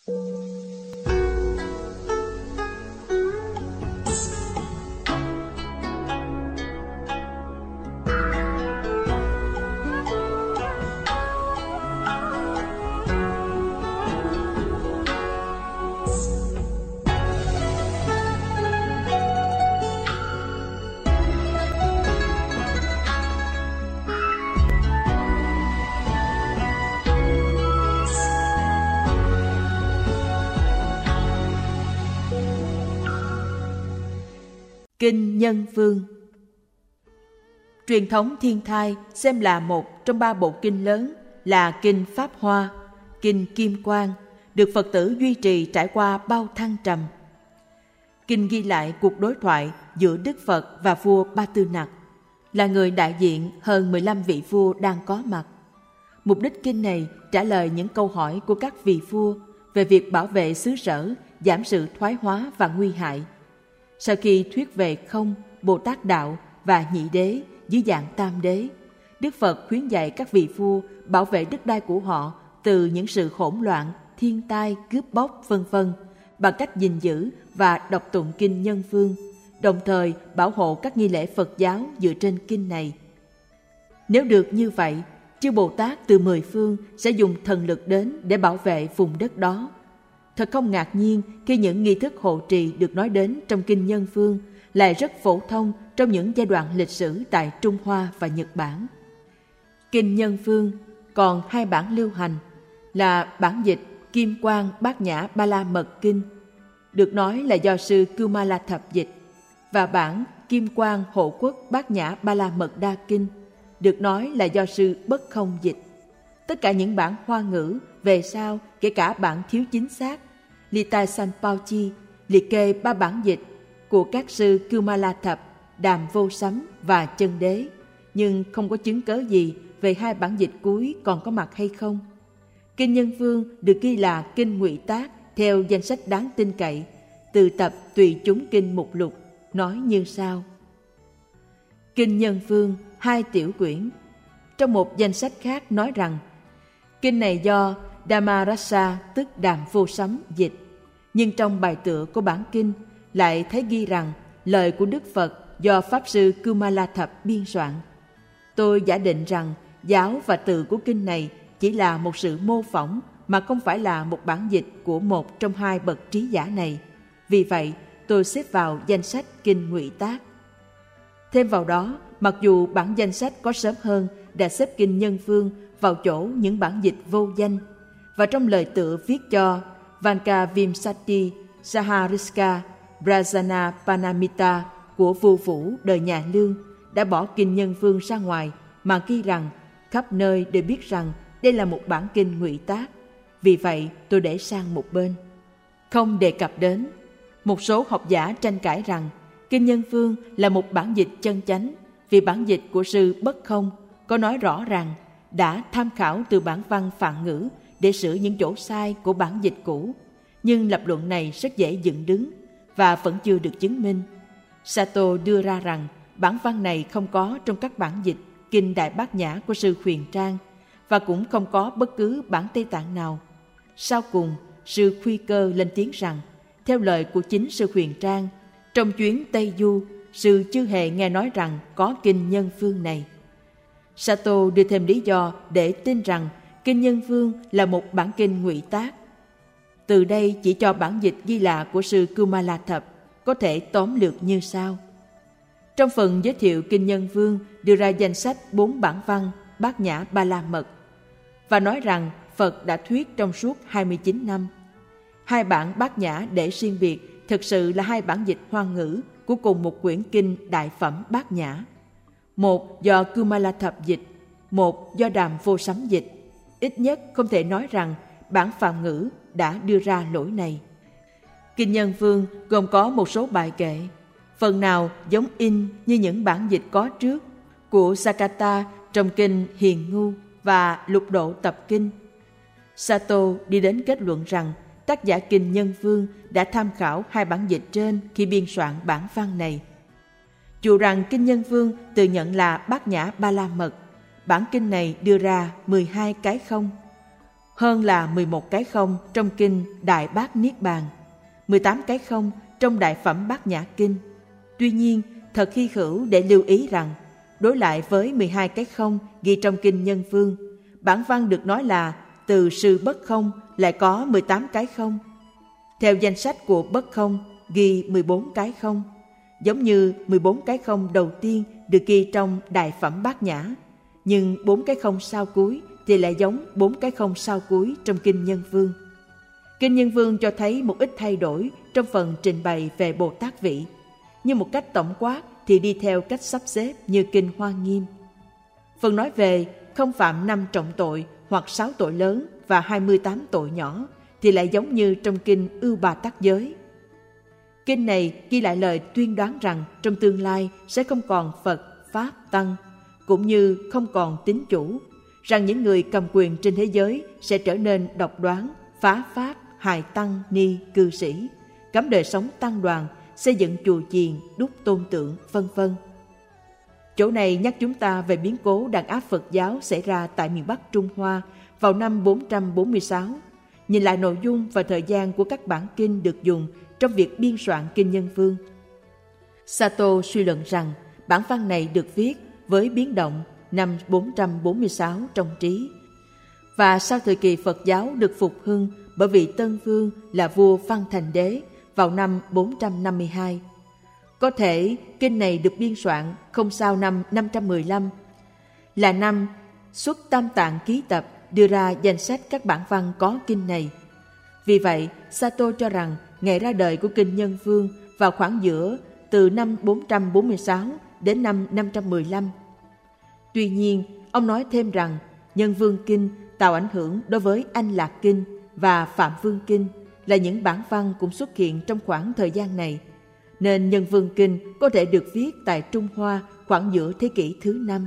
Kinh Nhân Phương. Truyền thống Thiên Thai xem là một trong 3 bộ kinh lớn là Kinh Pháp Hoa, Kinh Kim Quang, được Phật tử duy trì trải qua bao thăng trầm. Kinh ghi lại cuộc đối thoại giữa Đức Phật và vua Ba Tư Nặc, là người đại diện hơn 15 vị vua đang có mặt. Mục đích kinh này trả lời những câu hỏi của các vị vua về việc bảo vệ xứ sở, giảm sự thoái hóa và nguy hại. Sau khi thuyết về không, Bồ Tát Đạo và Nhị Đế dưới dạng Tam Đế, Đức Phật khuyến dạy các vị vua bảo vệ đất đai của họ từ những sự hỗn loạn, thiên tai, cướp bóc, v.v. bằng cách gìn giữ và đọc tụng Kinh Nhân Phương, đồng thời bảo hộ các nghi lễ Phật giáo dựa trên kinh này. Nếu được như vậy, chư Bồ Tát từ 10 phương sẽ dùng thần lực đến để bảo vệ vùng đất đó. Thật không ngạc nhiên khi những nghi thức hộ trì được nói đến trong Kinh Nhân Phương lại rất phổ thông trong những giai đoạn lịch sử tại Trung Hoa và Nhật Bản. Kinh Nhân Phương còn 2 bản lưu hành là bản dịch Kim Quang Bát Nhã Ba La Mật Kinh, được nói là do sư Kumala Thập dịch, và bản Kim Quang Hộ Quốc Bát Nhã Ba La Mật Đa Kinh, được nói là do sư Bất Không dịch. Tất cả những bản Hoa ngữ về sau, kể cả bản thiếu chính xác Lita Sanpauchi, liệt kê 3 bản dịch của các sư Kumala Thập, Đàm Vô Sấm và Chân Đế, nhưng không có chứng cớ gì về 2 bản dịch cuối còn có mặt hay không. Kinh Nhân Phương được ghi là Kinh Ngụy Tác theo danh sách đáng tin cậy từ tập Tùy Chúng Kinh Mục Lục, nói như sau. Kinh Nhân Phương 2 tiểu quyển. Trong một danh sách khác nói rằng kinh này do Dhammarasa tức Đàm Vô Sấm dịch, nhưng trong bài tựa của bản kinh lại thấy ghi rằng lời của Đức Phật do Pháp sư Kumala Thập biên soạn. Tôi giả định rằng giáo và từ của kinh này chỉ là một sự mô phỏng mà không phải là một bản dịch của một trong 2 bậc trí giả này. Vì vậy, tôi xếp vào danh sách Kinh Ngụy Tác. Thêm vào đó, mặc dù bản danh sách có sớm hơn đã xếp Kinh Nhân Phương vào chỗ những bản dịch vô danh, và trong lời tựa viết cho Vanka Vimsati Sahariska Brajana Panamita của vua Vũ đời nhà Lương đã bỏ Kinh Nhân Phương ra ngoài mà ghi rằng khắp nơi đều biết rằng đây là một bản kinh ngụy tác. Vì vậy tôi để sang một bên, không đề cập đến. Một số học giả tranh cãi rằng Kinh Nhân Phương là một bản dịch chân chánh, vì bản dịch của sư Bất Không có nói rõ ràng đã tham khảo từ bản văn Phạn ngữ để sửa những chỗ sai của bản dịch cũ. Nhưng lập luận này rất dễ dựng đứng và vẫn chưa được chứng minh. Sato đưa ra rằng bản văn này không có trong các bản dịch Kinh Đại Bát Nhã của sư Huyền Trang, và cũng không có bất cứ bản Tây Tạng nào. Sau cùng, sư Khuy Cơ lên tiếng rằng, theo lời của chính sư Huyền Trang, trong chuyến Tây Du, sư chưa hề nghe nói rằng có Kinh Nhân Phương này. Sato đưa thêm lý do để tin rằng Kinh Nhân Phương là một bản kinh ngụy tác. Từ đây chỉ cho bản dịch ghi là của sư Kumala Thập có thể tóm lược như sau. Trong phần giới thiệu Kinh Nhân Phương đưa ra danh sách 4 bản văn Bát Nhã Ba La Mật và nói rằng Phật đã thuyết trong suốt 29 năm. 2 bản Bát Nhã để riêng biệt thực sự là 2 bản dịch Hoa ngữ của cùng một quyển kinh Đại Phẩm Bát Nhã. Một do Kumala Thập dịch, một do Đàm Vô Sấm dịch. Ít nhất không thể nói rằng bản Phạn ngữ đã đưa ra lỗi này. Kinh Nhân Phương gồm có một số bài kệ, phần nào giống in như những bản dịch có trước của Sakata trong kinh Hiền Ngu và Lục Độ Tập Kinh. Sato đi đến kết luận rằng tác giả Kinh Nhân Phương đã tham khảo 2 bản dịch trên khi biên soạn bản văn này. Dù rằng Kinh Nhân Phương tự nhận là Bát Nhã Ba La Mật, bản kinh này đưa ra 12 cái không. hơn là 11 cái không trong kinh Đại Bát Niết Bàn, 18 cái không trong Đại Phẩm Bát Nhã Kinh. Tuy nhiên, thật hy hữu để lưu ý rằng, đối lại với 12 cái không ghi trong kinh Nhân Vương, bản văn được nói là từ sư bất không lại có 18 cái không. Theo danh sách của bất không ghi 14 cái không, giống như 14 cái không đầu tiên được ghi trong Đại Phẩm Bát Nhã, nhưng 4 cái không sau cuối thì lại giống 4 cái không sau cuối trong kinh Nhân Vương. Kinh Nhân Vương cho thấy một ít thay đổi trong phần trình bày về Bồ Tát vị, nhưng một cách tổng quát thì đi theo cách sắp xếp như kinh Hoa Nghiêm. Phần nói về không phạm 5 trọng tội hoặc 6 tội lớn và 28 tội nhỏ thì lại giống như trong kinh Ưu Bà Tắc Giới. Kinh này ghi lại lời tuyên đoán rằng trong tương lai sẽ không còn Phật, Pháp, Tăng, cũng như không còn tín chủ, rằng những người cầm quyền trên thế giới sẽ trở nên độc đoán, phá Pháp, hại Tăng, Ni, cư sĩ, cấm đời sống tăng đoàn, xây dựng chùa chiền, đúc tôn tượng, vân vân. Chỗ này nhắc chúng ta về biến cố đàn áp Phật giáo xảy ra tại miền Bắc Trung Hoa vào năm 446. Nhìn lại nội dung và thời gian của các bản kinh được dùng trong việc biên soạn kinh Nhân Vương. Sato suy luận rằng bản văn này được viết với biến động năm 446 trong trí, và sau thời kỳ Phật giáo được phục hưng bởi vị Tân Vương là vua Văn Thành Đế vào năm 452. Có thể kinh này được biên soạn không sau năm 515, là năm xuất Tam Tạng Ký Tập đưa ra danh sách các bản văn có kinh này. Vì vậy, Sato cho rằng ngày ra đời của kinh Nhân Vương vào khoảng giữa từ năm 446 đến năm 515. Tuy nhiên, ông nói thêm rằng Nhân Vương Kinh tạo ảnh hưởng đối với Anh Lạc Kinh và Phạm Vương Kinh là những bản văn cũng xuất hiện trong khoảng thời gian này, nên Nhân Vương Kinh có thể được viết tại Trung Hoa khoảng giữa thế kỷ thứ 5.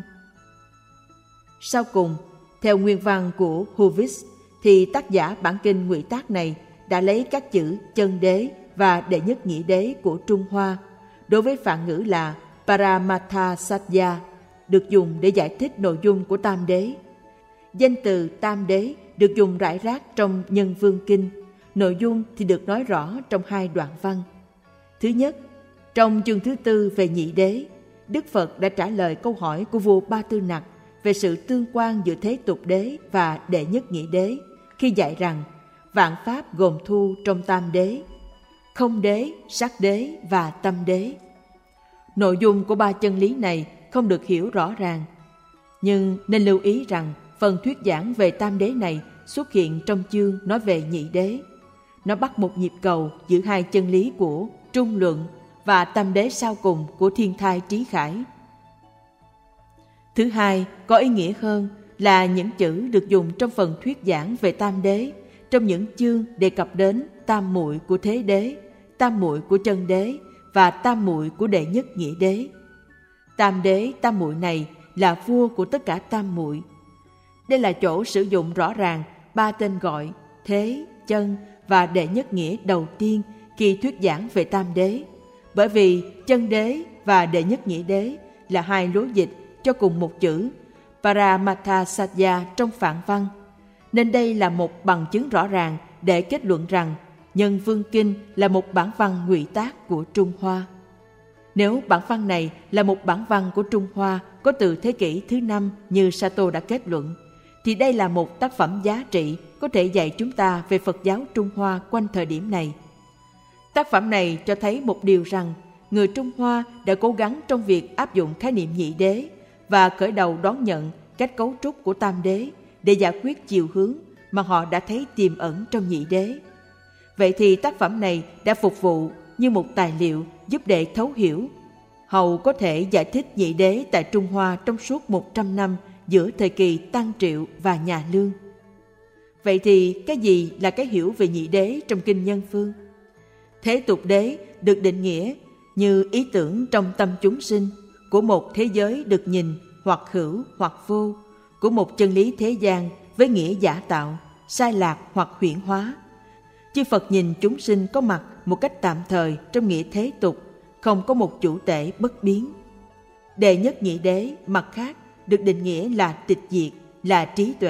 Sau cùng, theo nguyên văn của Hurwitz, thì tác giả bản kinh ngụy tác này đã lấy các chữ chân đế và đệ nhất nghĩa đế của Trung Hoa đối với phạn ngữ là Paramatha Satya được dùng để giải thích nội dung của Tam Đế. Danh từ Tam Đế được dùng rải rác trong Nhân Vương Kinh, nội dung thì được nói rõ trong 2 đoạn văn. Thứ nhất, trong chương thứ 4 về nhị đế, Đức Phật đã trả lời câu hỏi của vua Ba Tư Nặc về sự tương quan giữa thế tục đế và đệ nhất nhị đế, khi dạy rằng vạn pháp gồm thu trong Tam Đế: không đế, sắc đế và tâm đế. Nội dung của 3 chân lý này không được hiểu rõ ràng, nhưng nên lưu ý rằng phần thuyết giảng về Tam Đế này xuất hiện trong chương nói về nhị đế. Nó bắt một nhịp cầu giữa 2 chân lý của Trung Luận và Tam Đế sau cùng của Thiên Thai Trí Khải. Thứ hai, có ý nghĩa hơn là những chữ được dùng trong phần thuyết giảng về Tam Đế trong những chương đề cập đến tam muội của thế đế, tam muội của chân đế và tam muội của đệ nhất nghĩa đế. Tam đế, tam muội này là vua của tất cả tam muội. Đây là chỗ sử dụng rõ ràng 3 tên gọi thế, chân và đệ nhất nghĩa đầu tiên khi thuyết giảng về Tam Đế, bởi vì chân đế và đệ nhất nghĩa đế là 2 lối dịch cho cùng một chữ Paramatha Satya trong phạn văn, nên đây là một bằng chứng rõ ràng để kết luận rằng Nhân Vương Kinh là một bản văn ngụy tác của Trung Hoa. Nếu bản văn này là một bản văn của Trung Hoa có từ thế kỷ thứ 5 như Sato đã kết luận, thì đây là một tác phẩm giá trị có thể dạy chúng ta về Phật giáo Trung Hoa quanh thời điểm này. Tác phẩm này cho thấy một điều rằng người Trung Hoa đã cố gắng trong việc áp dụng khái niệm nhị đế và khởi đầu đón nhận cách cấu trúc của Tam Đế để giải quyết chiều hướng mà họ đã thấy tiềm ẩn trong nhị đế. Vậy thì tác phẩm này đã phục vụ như một tài liệu giúp để thấu hiểu, hầu có thể giải thích nhị đế tại Trung Hoa trong suốt 100 năm giữa thời kỳ Tăng Triệu và Nhà Lương. Vậy thì cái gì là cái hiểu về nhị đế trong kinh Nhân Vương? Thế tục đế được định nghĩa như ý tưởng trong tâm chúng sinh của một thế giới được nhìn hoặc hữu hoặc vô, của một chân lý thế gian với nghĩa giả tạo, sai lạc hoặc huyễn hóa. Chư Phật nhìn chúng sinh có mặt một cách tạm thời trong nghĩa thế tục, không có một chủ tể bất biến. Đệ nhất nhị đế mặt khác được định nghĩa là tịch diệt, là trí tuệ.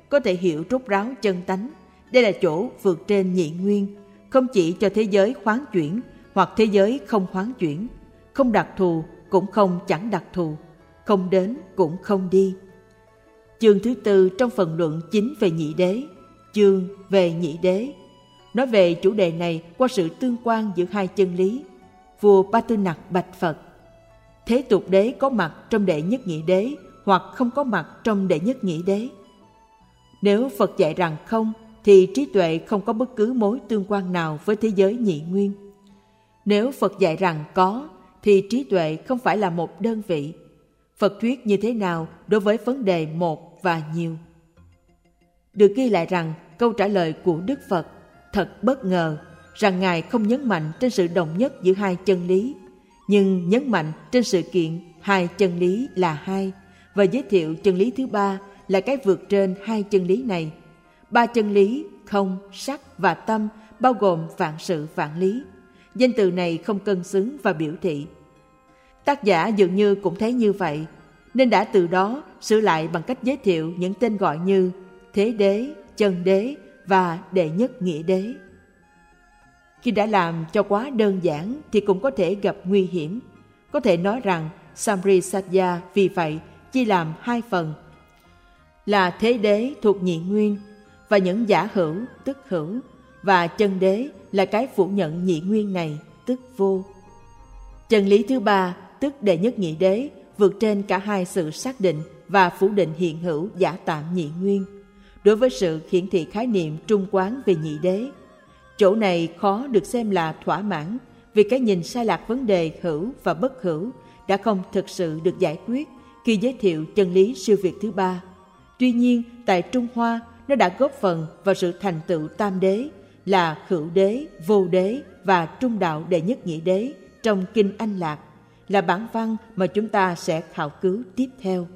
có thể hiểu rốt ráo chân tánh. Đây là chỗ vượt trên nhị nguyên, không chỉ cho thế giới hoán chuyển hoặc thế giới không hoán chuyển, không đặc thù cũng không chẳng đặc thù, không đến cũng không đi. Chương thứ 4 trong phần luận chính về nhị đế, chương về nhị đế, nói về chủ đề này qua sự tương quan giữa hai chân lý. Vua Ba Tư Nặc bạch Phật: thế tục đế có mặt trong đệ nhất nhị đế hoặc không có mặt trong đệ nhất nhị đế? Nếu Phật dạy rằng không, thì trí tuệ không có bất cứ mối tương quan nào với thế giới nhị nguyên. Nếu Phật dạy rằng có, thì trí tuệ không phải là một đơn vị. Phật thuyết như thế nào đối với vấn đề một và nhiều? Được ghi lại rằng câu trả lời của Đức Phật thật bất ngờ, rằng Ngài không nhấn mạnh trên sự đồng nhất giữa hai chân lý, nhưng nhấn mạnh trên sự kiện hai chân lý là hai, và giới thiệu chân lý thứ ba là cái vượt trên hai chân lý này. Ba chân lý không, sắc và tâm bao gồm vạn sự vạn lý. Danh từ này không cân xứng và biểu thị. Tác giả dường như cũng thấy như vậy, nên đã từ đó sửa lại bằng cách giới thiệu những tên gọi như thế đế, chân đế và đệ nhất nghĩa đế. Khi đã làm cho quá đơn giản thì cũng có thể gặp nguy hiểm. Có thể nói rằng Samrisatya vì vậy chia làm hai phần, là thế đế thuộc nhị nguyên và những giả hữu tức hữu, và chân đế là cái phủ nhận nhị nguyên này tức vô. Chân lý thứ ba tức đệ nhất nhị đế vượt trên cả hai sự xác định và phủ định hiện hữu giả tạm nhị nguyên. Đối với sự hiển thị khái niệm trung quán về nhị đế, chỗ này khó được xem là thỏa mãn, vì cái nhìn sai lạc vấn đề hữu và bất hữu đã không thực sự được giải quyết khi giới thiệu chân lý siêu việt thứ ba. Tuy nhiên, tại Trung Hoa, nó đã góp phần vào sự thành tựu tam đế là hữu đế, vô đế và trung đạo đệ nhất nhị đế trong Kinh Anh Lạc, là bản văn mà chúng ta sẽ khảo cứu tiếp theo.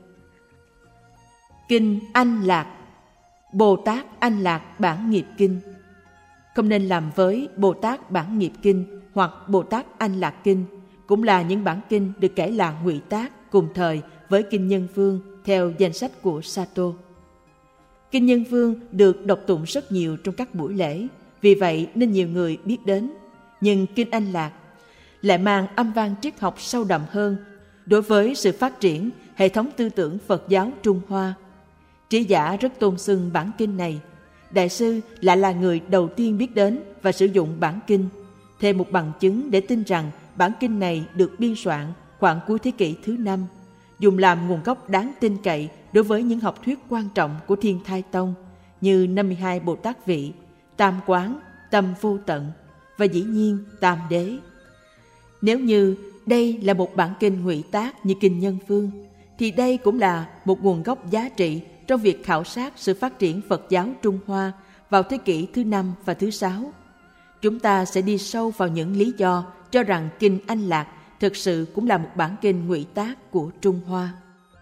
Kinh Anh Lạc, Bồ Tát Anh Lạc Bản Nghiệp Kinh. Không nên làm với Bồ Tát Bản Nghiệp Kinh hoặc Bồ Tát Anh Lạc Kinh, cũng là những bản kinh được kể là ngụy tác cùng thời với Kinh Nhân Vương theo danh sách của Sato. Kinh Nhân Vương được đọc tụng rất nhiều trong các buổi lễ, vì vậy nên nhiều người biết đến. Nhưng Kinh Anh Lạc lại mang âm vang triết học sâu đậm hơn đối với sự phát triển hệ thống tư tưởng Phật giáo Trung Hoa. Trí giả rất tôn xưng bản kinh này. Đại sư lại là người đầu tiên biết đến và sử dụng bản kinh, thêm một bằng chứng để tin rằng bản kinh này được biên soạn khoảng cuối thế kỷ thứ 5, dùng làm nguồn gốc đáng tin cậy đối với những học thuyết quan trọng của Thiên Thai Tông như 52 Bồ Tát vị, Tam Quán, Tâm Vô Tận và dĩ nhiên Tam Đế. Nếu như đây là một bản kinh ngụy tác như Kinh Nhân Vương, thì đây cũng là một nguồn gốc giá trị trong việc khảo sát sự phát triển Phật giáo Trung Hoa vào thế kỷ thứ 5 và thứ 6. Chúng ta sẽ đi sâu vào những lý do cho rằng Kinh Anh Lạc thực sự cũng là một bản kinh ngụy tác của Trung Hoa.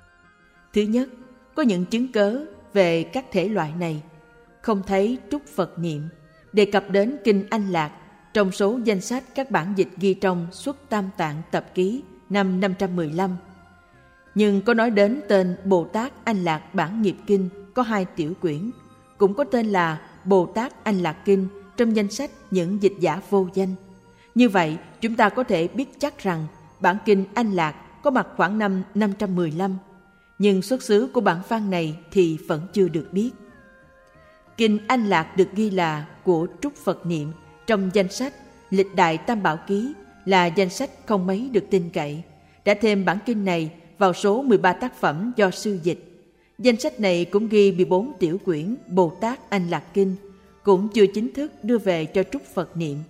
Thứ nhất, có những chứng cớ về các thể loại này. Không thấy Trúc Phật Niệm đề cập đến Kinh Anh Lạc trong số danh sách các bản dịch ghi trong Xuất Tam Tạng Tập Ký năm 515. Nhưng có nói đến tên Bồ Tát Anh Lạc Bản Nghiệp Kinh có 2 tiểu quyển, cũng có tên là Bồ Tát Anh Lạc Kinh trong danh sách những dịch giả vô danh. Như vậy, chúng ta có thể biết chắc rằng bản kinh Anh Lạc có mặt khoảng năm 515, nhưng xuất xứ của bản văn này thì vẫn chưa được biết. Kinh Anh Lạc được ghi là của Trúc Phật Niệm trong danh sách Lịch Đại Tam Bảo Ký, là danh sách không mấy được tin cậy, đã thêm bản kinh này vào số 13 tác phẩm do sư dịch. Danh sách này cũng ghi 14 tiểu quyển Bồ Tát Anh Lạc Kinh, cũng chưa chính thức đưa về cho Trúc Phật Niệm.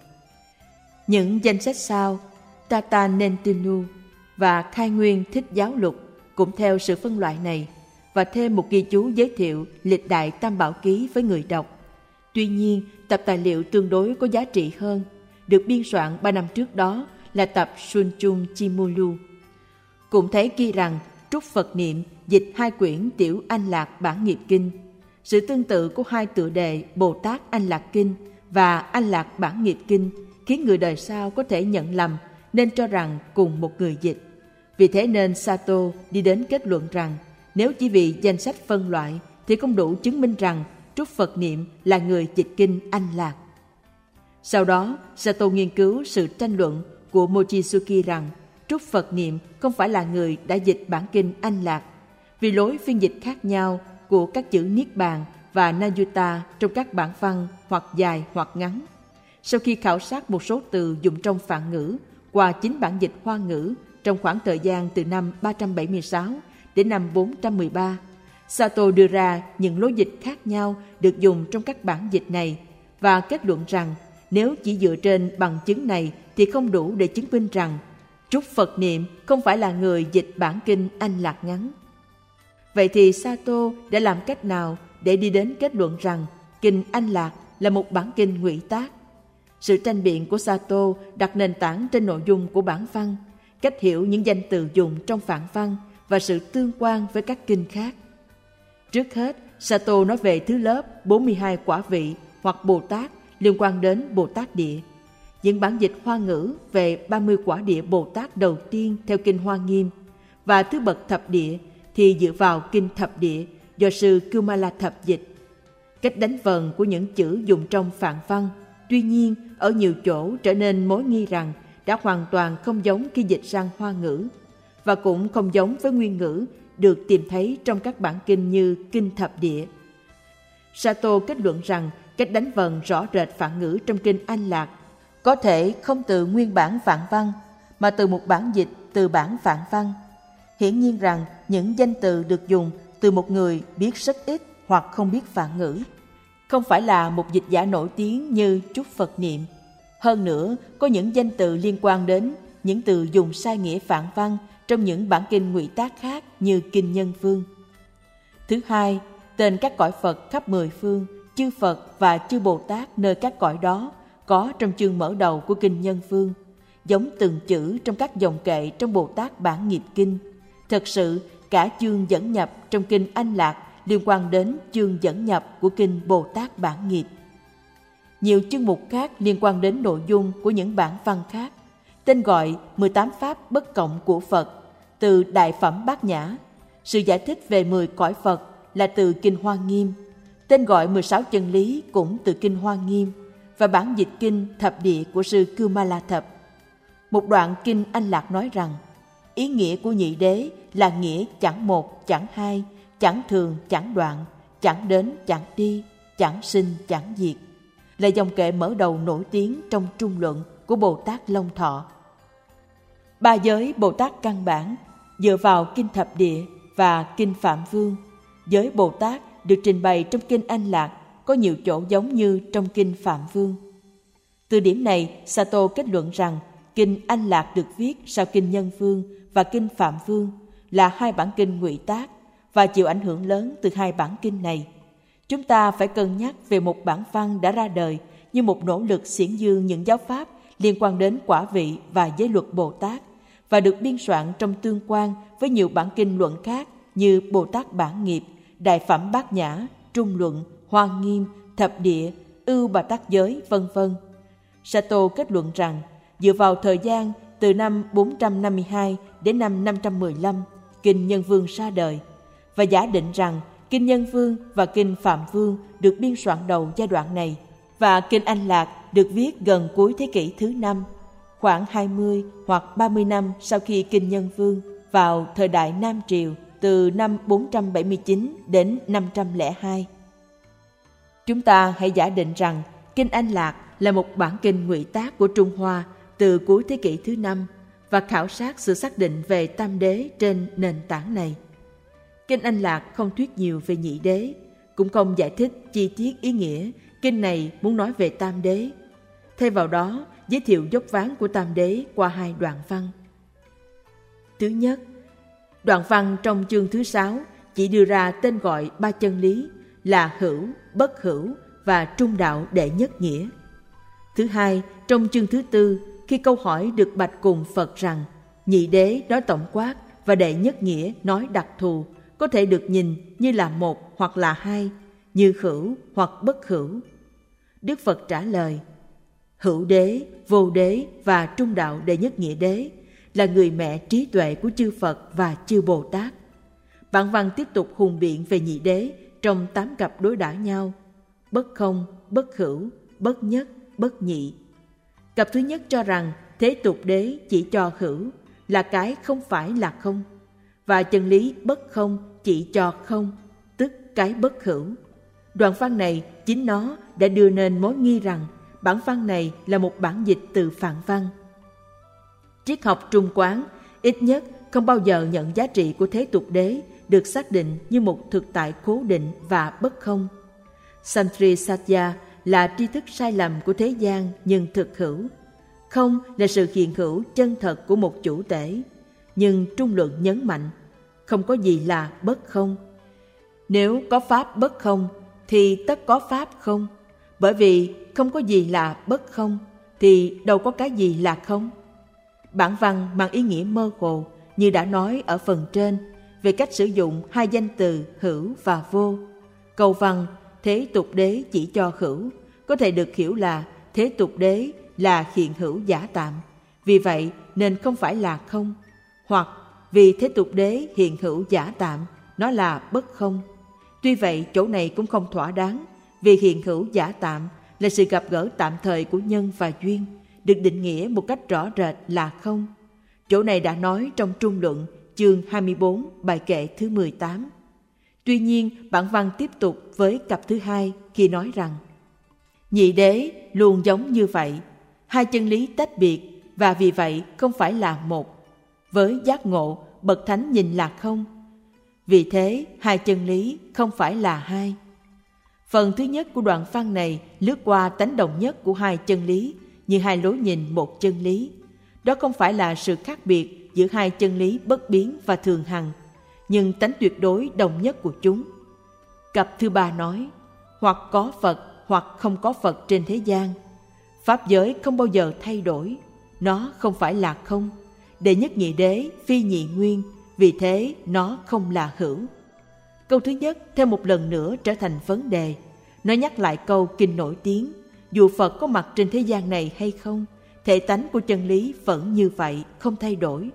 Những danh sách sau, Tata Nentinu và Khai Nguyên Thích Giáo Lục cũng theo sự phân loại này, và thêm một ghi chú giới thiệu Lịch Đại Tam Bảo Ký với người đọc. Tuy nhiên, tập tài liệu tương đối có giá trị hơn, được biên soạn 3 năm trước đó, là tập Sunchung Chimulu. Cũng thấy ghi rằng Trúc Phật Niệm dịch 2 quyển Tiểu Anh Lạc Bản Nghiệp Kinh. Sự tương tự của 2 tựa đề Bồ Tát Anh Lạc Kinh và Anh Lạc Bản Nghiệp Kinh khiến người đời sau có thể nhận lầm, nên cho rằng cùng một người dịch. Vì thế nên Sato đi đến kết luận rằng nếu chỉ vì danh sách phân loại thì không đủ chứng minh rằng Trúc Phật Niệm là người dịch kinh Anh Lạc. Sau đó, Sato nghiên cứu sự tranh luận của Mochizuki rằng Trúc Phật Niệm không phải là người đã dịch bản kinh Anh Lạc, vì lối phiên dịch khác nhau của các chữ Niết Bàn và Nayutta trong các bản văn hoặc dài hoặc ngắn. Sau khi khảo sát một số từ dùng trong Phạn ngữ qua 9 bản dịch Hoa ngữ trong khoảng thời gian từ năm 376 đến năm 413, Sato đưa ra những lối dịch khác nhau được dùng trong các bản dịch này và kết luận rằng nếu chỉ dựa trên bằng chứng này thì không đủ để chứng minh rằng Trúc Phật Niệm không phải là người dịch bản kinh Anh Lạc ngắn. Vậy thì Sato đã làm cách nào để đi đến kết luận rằng kinh Anh Lạc là một bản kinh ngụy tác? Sự tranh biện của Sato đặt nền tảng trên nội dung của bản văn, cách hiểu những danh từ dùng trong phản văn và sự tương quan với các kinh khác. Trước hết, Sato nói về thứ lớp 42 quả vị hoặc Bồ Tát liên quan đến Bồ Tát Địa. Những bản dịch Hoa ngữ về 30 quả địa Bồ Tát đầu tiên theo kinh Hoa Nghiêm và thứ bậc thập địa thì dựa vào kinh thập địa do sư Kumala thập dịch. Cách đánh vần của những chữ dùng trong phạn văn, tuy nhiên ở nhiều chỗ trở nên mối nghi rằng đã hoàn toàn không giống khi dịch sang Hoa ngữ và cũng không giống với nguyên ngữ được tìm thấy trong các bản kinh như kinh thập địa. Sato kết luận rằng cách đánh vần rõ rệt phạn ngữ trong kinh Anh Lạc có thể không từ nguyên bản phạn văn mà từ một bản dịch từ bản phạn văn. Hiển nhiên rằng những danh từ được dùng từ một người biết rất ít hoặc không biết phạn ngữ, không phải là một dịch giả nổi tiếng như Trúc Phật Niệm. Hơn nữa, có những danh từ liên quan đến những từ dùng sai nghĩa phạn văn trong những bản kinh ngụy tác khác như kinh Nhân Phương. Thứ hai, tên các cõi Phật khắp 10 phương, chư Phật và chư Bồ Tát nơi các cõi đó có trong chương mở đầu của kinh Nhân Phương, giống từng chữ trong các dòng kệ trong Bồ Tát Bản Nghiệp Kinh. Thật sự, cả chương dẫn nhập trong kinh Anh Lạc liên quan đến chương dẫn nhập của kinh Bồ Tát Bản Nghiệp. Nhiều chương mục khác liên quan đến nội dung của những bản văn khác. Tên gọi 18 pháp bất cộng của Phật từ Đại Phẩm Bát Nhã. Sự giải thích về 10 cõi Phật là từ kinh Hoa Nghiêm. Tên gọi 16 chân lý cũng từ kinh Hoa Nghiêm và bản dịch kinh thập địa của sư Kumala Thập. Một đoạn kinh Anh Lạc nói rằng ý nghĩa của nhị đế là nghĩa chẳng một, chẳng hai, chẳng thường, chẳng đoạn, chẳng đến, chẳng đi, chẳng sinh, chẳng diệt, là dòng kệ mở đầu nổi tiếng trong Trung Luận của Bồ Tát Long Thọ. Ba giới Bồ Tát căn bản dựa vào kinh thập địa và kinh Phạm Vương. Giới Bồ Tát được trình bày trong kinh Anh Lạc có nhiều chỗ giống như trong kinh Phạm Vương. Từ điểm này, Sato kết luận rằng kinh Anh Lạc được viết sau kinh Nhân Vương và kinh Phạm Vương là hai bản kinh ngụy tác và chịu ảnh hưởng lớn từ hai bản kinh này. Chúng ta phải cân nhắc về một bản văn đã ra đời như một nỗ lực xiển dương những giáo pháp liên quan đến quả vị và giới luật Bồ Tát và được biên soạn trong tương quan với nhiều bản kinh luận khác như Bồ Tát Bản Nghiệp, Đại Phẩm Bát Nhã, Trung Luận, Hoa Nghiêm, Thập Địa, Ưu Bà Tát Giới, v.v. Sato kết luận rằng dựa vào thời gian từ năm 452 đến năm 515, kinh Nhân Vương ra đời và giả định rằng kinh Nhân Vương và kinh Phạm Vương được biên soạn đầu giai đoạn này và kinh Anh Lạc được viết gần cuối thế kỷ thứ 5, khoảng 20 hoặc 30 năm sau khi kinh Nhân Vương vào thời đại Nam Triều từ năm 479 đến 502. Chúng ta hãy giả định rằng kinh Anh Lạc là một bản kinh ngụy tác của Trung Hoa từ cuối thế kỷ thứ 5 và khảo sát sự xác định về tam đế trên nền tảng này. Kinh Anh Lạc không thuyết nhiều về nhị đế, cũng không giải thích chi tiết ý nghĩa kinh này muốn nói về tam đế. Thay vào đó, giới thiệu dốc ván của tam đế qua hai đoạn văn. Thứ nhất, đoạn văn trong chương thứ 6 chỉ đưa ra tên gọi ba chân lý là hữu, bất hữu và trung đạo đệ nhất nghĩa. Thứ hai, trong chương thứ 4, khi câu hỏi được bạch cùng Phật rằng nhị đế nói tổng quát và đệ nhất nghĩa nói đặc thù có thể được nhìn như là một hoặc là hai, như hữu hoặc bất hữu. Đức Phật trả lời, hữu đế, vô đế và trung đạo đệ nhất nghĩa đế là người mẹ trí tuệ của chư Phật và chư Bồ Tát. Bản văn tiếp tục hùng biện về nhị đế trong 8 cặp đối đãi nhau: bất không, bất hữu, bất nhất, bất nhị. Cặp thứ nhất cho rằng thế tục đế chỉ cho hữu, là cái không phải là không, và chân lý bất không chỉ cho không, tức cái bất hữu. Đoạn văn này chính nó đã đưa nên mối nghi rằng bản văn này là một bản dịch từ Phạn văn. Triết học Trung Quán ít nhất không bao giờ nhận giá trị của thế tục đế được xác định như một thực tại cố định và bất không. Samsritasya là tri thức sai lầm của thế gian nhưng thực hữu. Không là sự hiện hữu chân thật của một chủ thể, nhưng trung luận nhấn mạnh không có gì là bất không. Nếu có pháp bất không thì tất có pháp không, bởi vì không có gì là bất không thì đâu có cái gì là không. Bản văn mang ý nghĩa mơ hồ như đã nói ở phần trên về cách sử dụng hai danh từ hữu và vô. Câu văn thế tục đế chỉ cho hữu có thể được hiểu là thế tục đế là hiện hữu giả tạm, vì vậy nên không phải là không, hoặc vì thế tục đế hiện hữu giả tạm, nó là bất không. Tuy vậy chỗ này cũng không thỏa đáng, vì hiện hữu giả tạm là sự gặp gỡ tạm thời của nhân và duyên, được định nghĩa một cách rõ rệt là không. Chỗ này đã nói trong Trung Luận chương 24 bài kệ thứ 18. Tuy nhiên bản văn tiếp tục với cặp thứ hai khi nói rằng nhị đế luôn giống như vậy, hai chân lý tách biệt và vì vậy không phải là một. Với giác ngộ, bậc thánh nhìn là không, vì thế hai chân lý không phải là hai. Phần thứ nhất của đoạn văn này lướt qua tánh đồng nhất của hai chân lý như hai lối nhìn một chân lý. Đó không phải là sự khác biệt giữa hai chân lý bất biến và thường hằng, nhưng tánh tuyệt đối đồng nhất của chúng. Cặp thứ ba nói, hoặc có Phật hoặc không có Phật trên thế gian. Pháp giới không bao giờ thay đổi, nó không phải là không. Đệ nhất nhị đế phi nhị nguyên, vì thế nó không là hữu. Câu thứ nhất thêm một lần nữa trở thành vấn đề. Nó nhắc lại câu kinh nổi tiếng, dù Phật có mặt trên thế gian này hay không, thể tánh của chân lý vẫn như vậy, không thay đổi.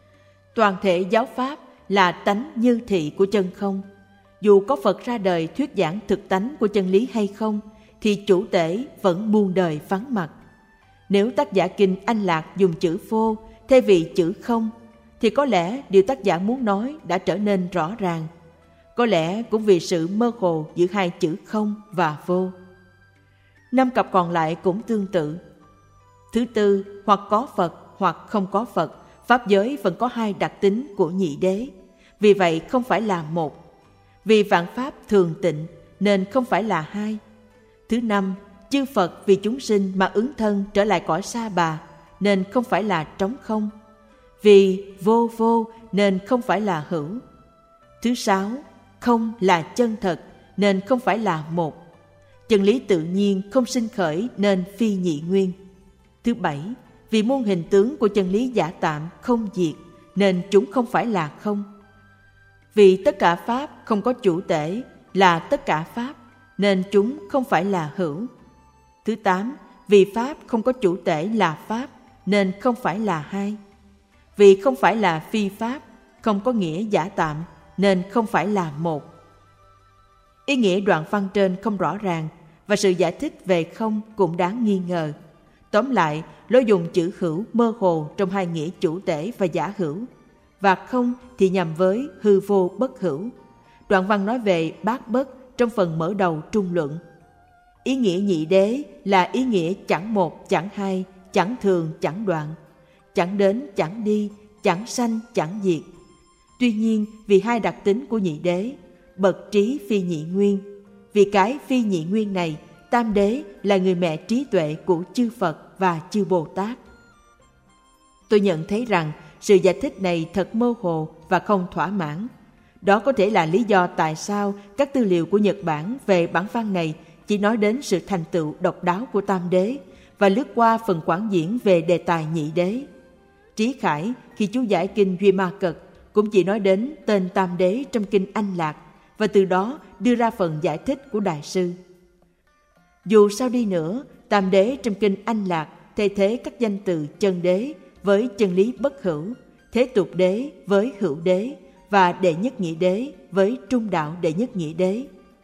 Toàn thể giáo pháp là tánh như thị của chân không. Dù có Phật ra đời thuyết giảng thực tánh của chân lý hay không, thì chủ tể vẫn muôn đời vắng mặt. Nếu tác giả kinh Anh Lạc dùng chữ vô thay vì chữ không, thì có lẽ điều tác giả muốn nói đã trở nên rõ ràng. Có lẽ cũng vì sự mơ hồ giữa hai chữ không và vô. 5 cặp còn lại cũng tương tự. Thứ tư, hoặc có Phật hoặc không có Phật, pháp giới vẫn có hai đặc tính của nhị đế, vì vậy không phải là một. Vì vạn pháp thường tịnh nên không phải là hai. Thứ năm, chư Phật vì chúng sinh mà ứng thân trở lại cõi Sa Bà nên không phải là trống không. Vì vô vô nên không phải là hữu. Thứ sáu, không là chân thật nên không phải là một. Chân lý tự nhiên không sinh khởi nên phi nhị nguyên. Thứ bảy, vì muôn hình tướng của chân lý giả tạm không diệt nên chúng không phải là không. Vì tất cả pháp không có chủ tể là tất cả pháp nên chúng không phải là hữu. Thứ tám, vì pháp không có chủ tể là pháp nên không phải là hai. Vì không phải là phi pháp, không có nghĩa giả tạm nên không phải là một. Ý nghĩa đoạn văn trên không rõ ràng và sự giải thích về không cũng đáng nghi ngờ. Tóm lại, lối dùng chữ hữu mơ hồ trong hai nghĩa chủ tể và giả hữu, và không thì nhằm với hư vô bất hữu. Đoạn văn nói về bát bất trong phần mở đầu trung luận. Ý nghĩa nhị đế là ý nghĩa chẳng một, chẳng hai, chẳng thường, chẳng đoạn, chẳng đến, chẳng đi, chẳng sanh, chẳng diệt. Tuy nhiên, vì hai đặc tính của nhị đế, bậc trí phi nhị nguyên, vì cái phi nhị nguyên này, tam đế là người mẹ trí tuệ của chư Phật và chư Bồ Tát. Tôi nhận thấy rằng sự giải thích này thật mơ hồ và không thỏa mãn. Đó có thể là lý do tại sao các tư liệu của Nhật Bản về bản văn này chỉ nói đến sự thành tựu độc đáo của tam đế và lướt qua phần quảng diễn về đề tài nhị đế. Trí Khải khi chú giải kinh Duy Ma Cật cũng chỉ nói đến tên tam đế trong kinh Anh Lạc và từ đó đưa ra phần giải thích của Đại sư. Dù sao đi nữa, tam đế trong kinh Anh Lạc thay thế các danh từ chân đế với chân lý bất hữu, thế tục đế với hữu đế và đệ nhất nhị đế với trung đạo đệ nhất nhị đế.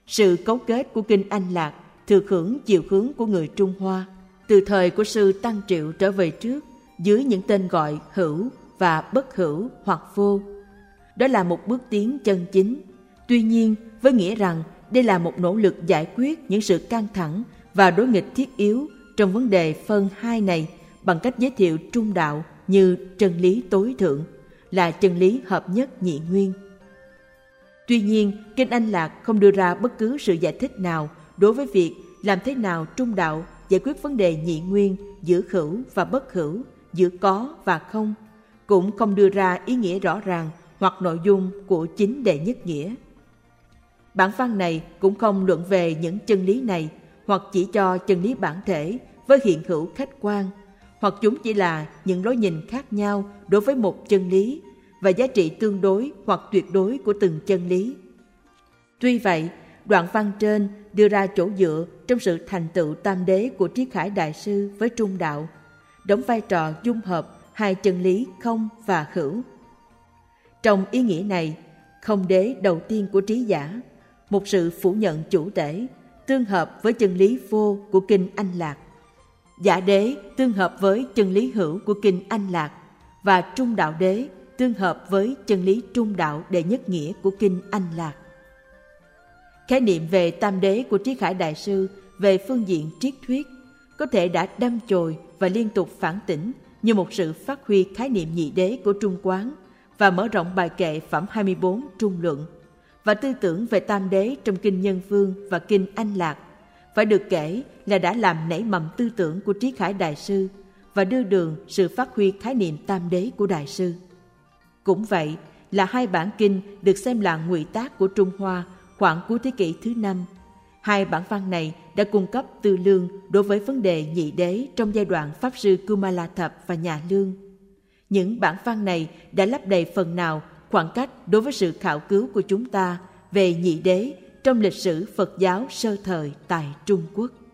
sự cấu kết của Kinh Anh Lạc thừa hưởng chiều hướng của người Trung Hoa, từ thời của sư Tăng Triệu trở về trước, dưới những tên gọi hữu và bất hữu hoặc vô. Đó là một bước tiến chân chính. Tuy nhiên, với nghĩa rằng đây là một nỗ lực giải quyết những sự căng thẳng và đối nghịch thiết yếu trong vấn đề phân hai này bằng cách giới thiệu trung đạo như chân lý tối thượng, là chân lý hợp nhất nhị nguyên. Tuy nhiên, Kinh Anh Lạc không đưa ra bất cứ sự giải thích nào đối với việc làm thế nào trung đạo giải quyết vấn đề nhị nguyên giữa hữu và bất hữu, giữa có và không, cũng không đưa ra ý nghĩa rõ ràng hoặc nội dung của chính đệ nhất nghĩa. Bản văn này cũng không luận về những chân lý này, hoặc chỉ cho chân lý bản thể với hiện hữu khách quan, hoặc chúng chỉ là những lối nhìn khác nhau đối với một chân lý và giá trị tương đối hoặc tuyệt đối của từng chân lý. Tuy vậy, đoạn văn trên đưa ra chỗ dựa trong sự thành tựu tam đế của Triết Khải Đại Sư với trung đạo, đóng vai trò dung hợp hai chân lý không và hữu. Trong ý nghĩa này, không đế đầu tiên của trí giả, một sự phủ nhận chủ thể, tương hợp với chân lý vô của Kinh Anh Lạc. Giả đế tương hợp với chân lý hữu của Kinh Anh Lạc, và trung đạo đế tương hợp với chân lý trung đạo đệ nhất nghĩa của Kinh Anh Lạc. Khái niệm về tam đế của Triết Khải Đại Sư về phương diện triết thuyết có thể đã đâm chồi và liên tục phản tỉnh như một sự phát huy khái niệm nhị đế của Trung Quán và mở rộng bài kệ phẩm 24 Trung Luận, và tư tưởng về tam đế trong Kinh Nhân Phương và Kinh Anh Lạc phải được kể là đã làm nảy mầm tư tưởng của Triết Khải Đại Sư và đưa đường sự phát huy khái niệm tam đế của Đại Sư. Cũng vậy là hai bản kinh được xem là ngụy tác của Trung Hoa khoảng cuối thế kỷ thứ 5. Hai bản văn này đã cung cấp tư lương đối với vấn đề nhị đế trong giai đoạn Pháp Sư Kumala Thập và Nhà Lương. Những bản văn này đã lấp đầy phần nào khoảng cách đối với sự khảo cứu của chúng ta về nhị đế trong lịch sử Phật giáo sơ thời tại Trung Quốc.